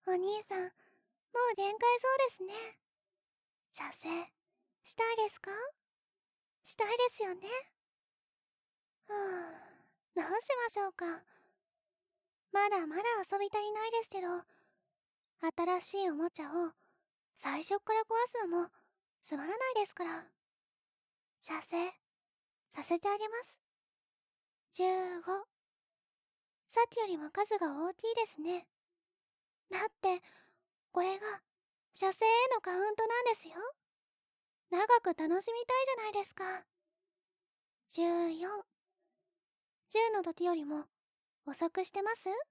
お兄さん、もう限界そうですね。射精、したいですか？したいですよね。どうしましょうか。まだまだ遊び足りないですけど、新しいおもちゃを最初っから壊すのもつまらないですから。射精、させてあげます。15。さっきよりも数が大きいですね。だって、これが射精へのカウントなんですよ。長く楽しみたいじゃないですか。14。10の時よりも遅くしてます？